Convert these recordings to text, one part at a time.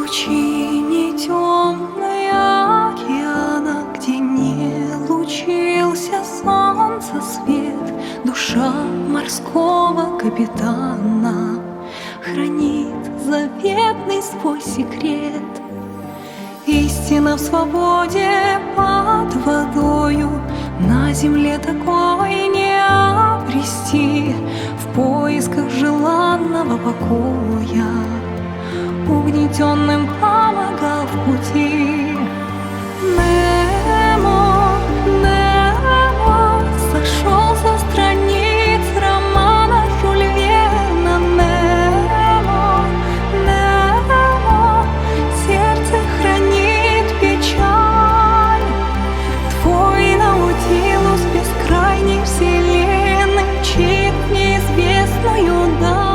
пучине темной океана, где не лучился солнца свет, душа морского капитана хранит заветный свой секрет. Истина в свободе под водою, на земле такой не обрести. В поисках желанного покоя угнетенным помогал в пути. Немо, Немо сошел со страниц романа Жюль Верна. Немо, Немо, сердце хранит печаль. Твой наутилус бескрайней вселенной мчит в неизвестную даль.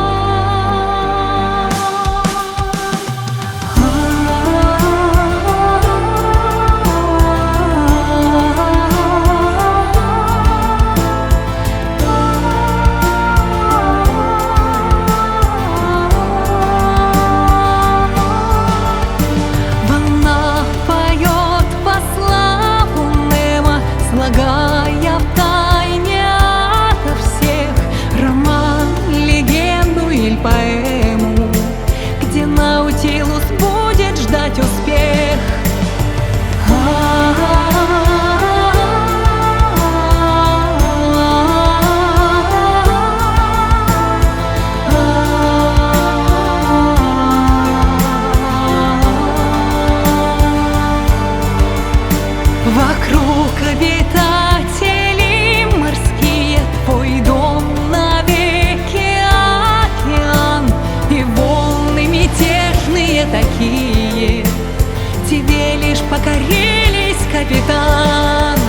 Слагая втайне ото всех роман, легенду или поэму, где Наутилус будет ждать успех. Вокруг обитатели морские, твой дом навеки океан, и волны мятежные такие тебе лишь покорились, капитан.